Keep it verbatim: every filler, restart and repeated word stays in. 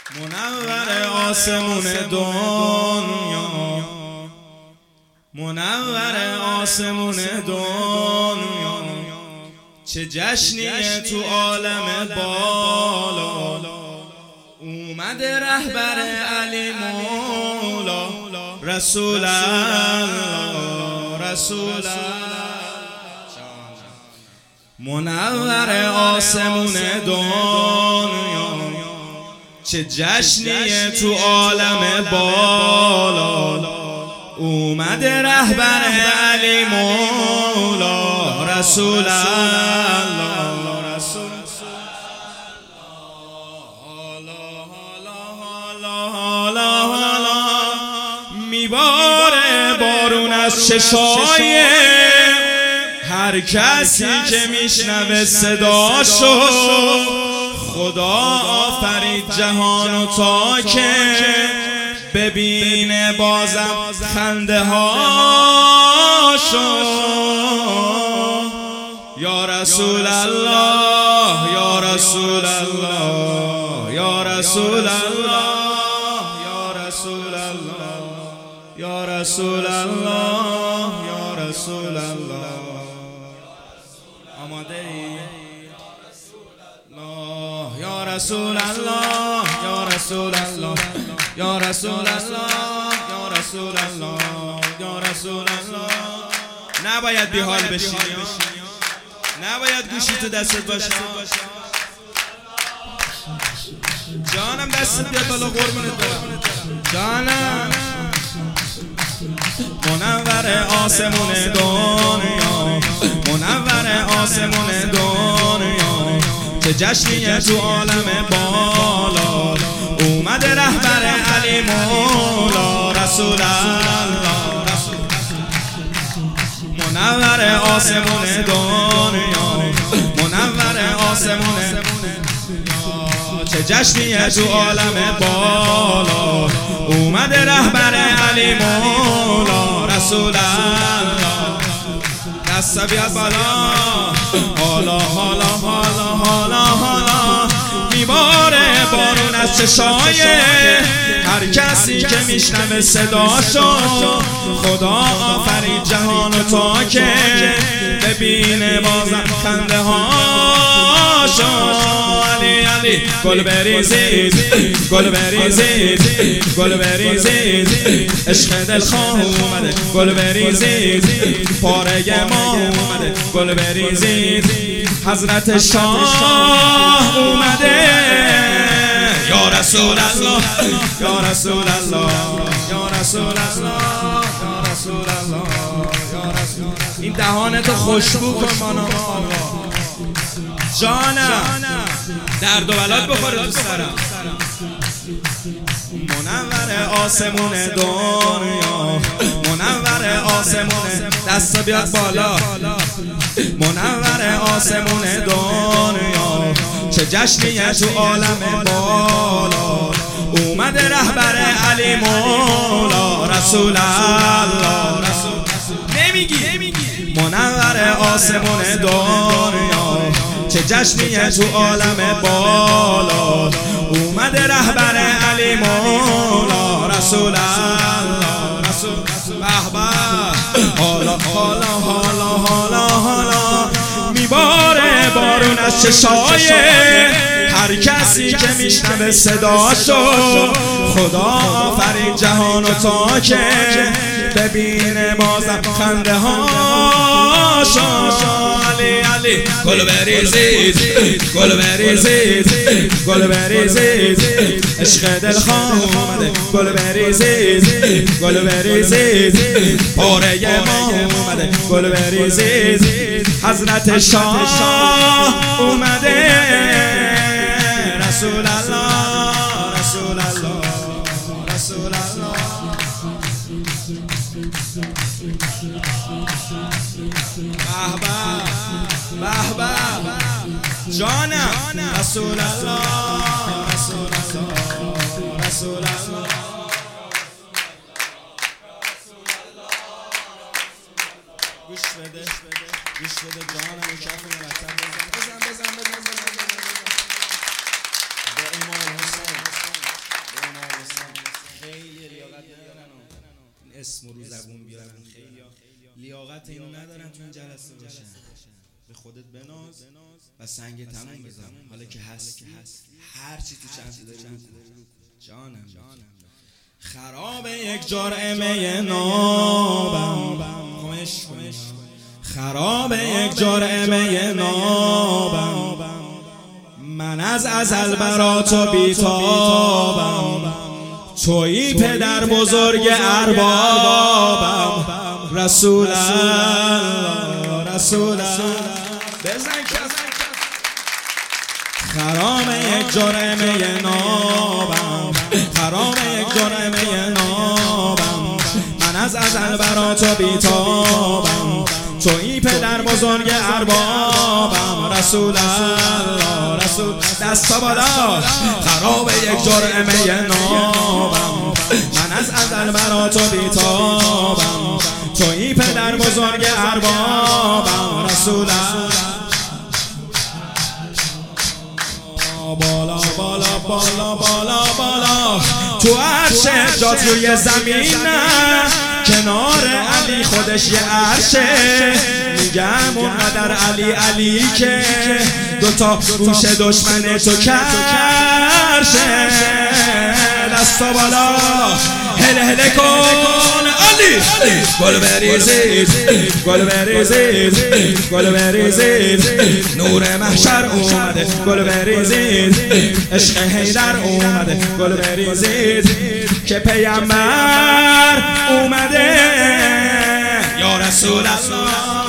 منور آسمون دنیا، منور آسمون دنیا، چه جشنیه تو عالم بالا. اومده رهبر علی مولا، رسول الله رسول الله. منور آسمون دنیا، چه جشنیه تو عالم بالا. اومده رهبر علی مولا، رسول الله رسول الله. میباره بارون از چشای هر کسی که میشنوه صداشو. خدا آفرید جهانو تا که ببینه بازم خنده هاشو. یا رسول الله یا رسول الله یا رسول الله یا رسول الله یا رسول الله یا رسول الله. آماده ای؟ یا رسول الله یا رسول الله یا رسول الله یا رسول الله یا رسول الله. نباید بیحال بشی، نباید گوشی تو دستت باشه. جانم دستت بیاد بالا قربونت برم جانم. منور آسمون دنیا، منور آسمون دنیا، چه جشنیه تو عالم بالا. اومده رهبر علی مولا، رسول الله. منور آسمون دنیا، منور آسمون دنیا، چه جشنیه تو عالم بالا. اومده رهبر علی مولا، رسول الله. دست بیاد بالا، حالا حالا حالا حالا حالا. میباره بارون از چشای هر کسی که میشنوه صداشو. خدا آفرید جهانو تا که ببینه بازم خنده هاشو. علی علی گل بریزید گل بریزید گل بریزید، عشق دلخواه اومده گل بریزید، پاره ما اومده گل بریزید، حضرت شاه اومده. یا رسول الله یا رسول الله یا رسول الله یا رسول الله یا رسول. این دهانتو خوشبو کن مانا جانم، درد و بلات بخوره تو سرم. منور آسمون دنیا، منور آسمون، دست بیاد بالا. منور آسمون دنیا، چه جشنیه تو عالم بالا. اومده رهبر علی مولا، رسول الله. نمیگی منور آسمون دنیا، چه جشنیه تو عالم بالا. اومده رهبر علی مولا، رسول الله رسول. به به حالا حالا حالا حالا حالا. میباره بارون از چشای هر کسی که میشنوه صداشو. خدا آفرید جهانو تا که ببینه بازم خنده هاشو. علی علی گل بریزید گل بریزید گل بریزید، عشق دلخواه اومده گل بریزید گل بریزید، پاره ما اومده گل بریزید، حضرت شاه اومده. رسول الله رسول الله رسول الله. به به به به جانم، رسول الله رسول الله رسول الله. گوش بده گوش بده جانم، کف مرتب بزن بزن بزن بزن بزن بزن. با امام حسین اسم رو زبون بیارن، خیلی لیاقت اینو ندارن تو این جلسه باشن. به خودت بناز و سنگ تموم بزن. حالا که هست هر چی تو چند داری رو جانم خراب یک جرعه نابم، خراب یک جرعه نابم، من از ازل برا تو بیتابم، تویی پدر بزرگ اربابم، رسول الله رسول الله. بزن کس خرام یک جرعه نابم، خرام یک جرعه نابم، من از ازل برا تو بیتابم، تویی پدر بزرگ اربابم، رسول الله رسول. دستا بالا. خراب یک جرعه نابم، من از ازل برا تو بیتابم، تویی پدر بزرگ اربابم، رسول الله. بالا بالا بالا بالا بالا تو عرشه جات روی زمین، کنار علی خودش یه عرشه، میگم اونقدر علی علی که دوتا گوش دشمن تو کرشه. دستا بالا هله هله کن علی، گل بریزید گل بریزید گل بریزید، نور محشر اومده گل بریزید، عشق حیدر اومده گل بریزید، که پیامبر اومده یا رسول الله.